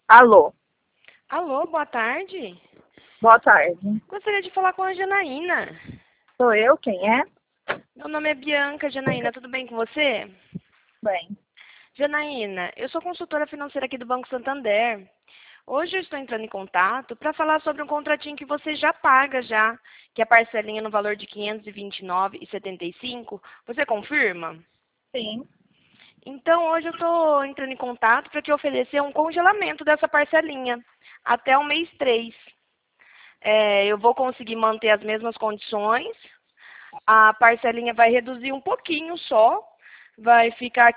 Alô, Alô, boa tarde. boa tarde. Gostaria de falar com a Janaína. Sou eu, quem é? Meu nome é Bianca. Janaína, tudo bem com você? Bem, Janaína, eu sou consultora financeira aqui do Banco Santander. Hoje eu estou entrando em contato para falar sobre um contratinho que você já paga já, que é a parcelinha no valor de R$ 529,75. Você confirma? sim. Então, hoje eu estou entrando em contato para te oferecer um congelamento dessa parcelinha até o mês 3. Eu vou conseguir manter as mesmas condições. A parcelinha vai reduzir um pouquinho só, vai ficar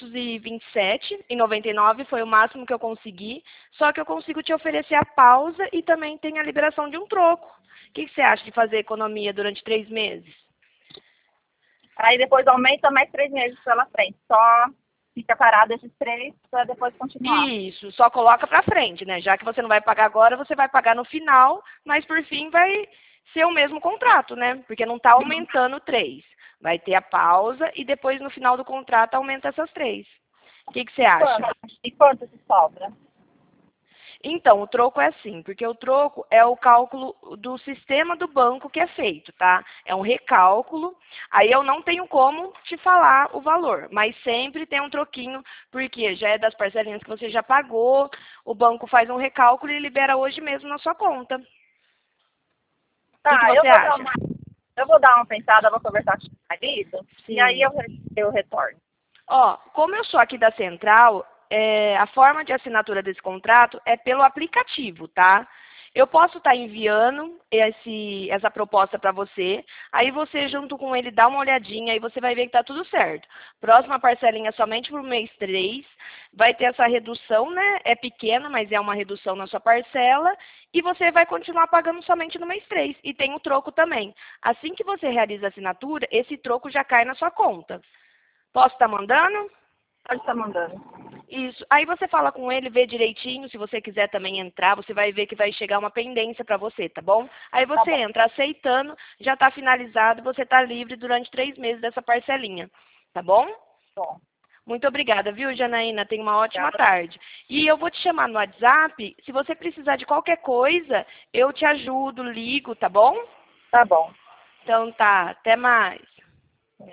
527,99, foi o máximo que eu consegui, só que eu consigo te oferecer a pausa e também tem a liberação de um troco. O que você acha de fazer economia durante 3 meses? Aí depois aumenta mais 3 meses pela frente. Só fica parado esses três para depois continuar. Isso, só coloca para frente, né? Já que você não vai pagar agora, você vai pagar no final, mas por fim vai ser o mesmo contrato, né? Porque não está aumentando 3. Vai ter a pausa e depois no final do contrato aumenta essas 3. O que você E acha? quanto? E quanto se sobra? Então, o troco é assim, porque o troco é o cálculo do sistema do banco que é feito, tá? É um recálculo, aí eu não tenho como te falar o valor, mas sempre tem um troquinho, porque já é das parcelinhas que você já pagou, o banco faz um recálculo e libera hoje mesmo na sua conta. O que Tá, você acha? eu vou dar uma pensada, vou conversar com o marido e aí Sim. eu retorno. Ó, como eu sou aqui da Central, a forma de assinatura desse contrato é pelo aplicativo, tá? Eu posso estar enviando essa proposta para você, aí você junto com ele dá uma olhadinha e você vai ver que está tudo certo. Próxima parcelinha somente para o mês 3, vai ter essa redução, né? É pequena, mas é uma redução na sua parcela, e você vai continuar pagando somente no mês 3. E tem o troco também. Assim que você realiza a assinatura, esse troco já cai na sua conta. Posso estar mandando? Pode estar mandando. Isso. Aí você fala com ele, vê direitinho. Se você quiser também entrar, você vai ver que vai chegar uma pendência para você, tá bom? Aí Tá você bom, entra aceitando, já está finalizado, você está livre durante 3 meses dessa parcelinha, tá bom? bom. Muito obrigada, viu, Janaína? Tenha uma ótima Obrigada. tarde. E eu vou te chamar no WhatsApp. Se você precisar de qualquer coisa, eu te ajudo, ligo, tá bom? Tá bom. Então tá, até mais.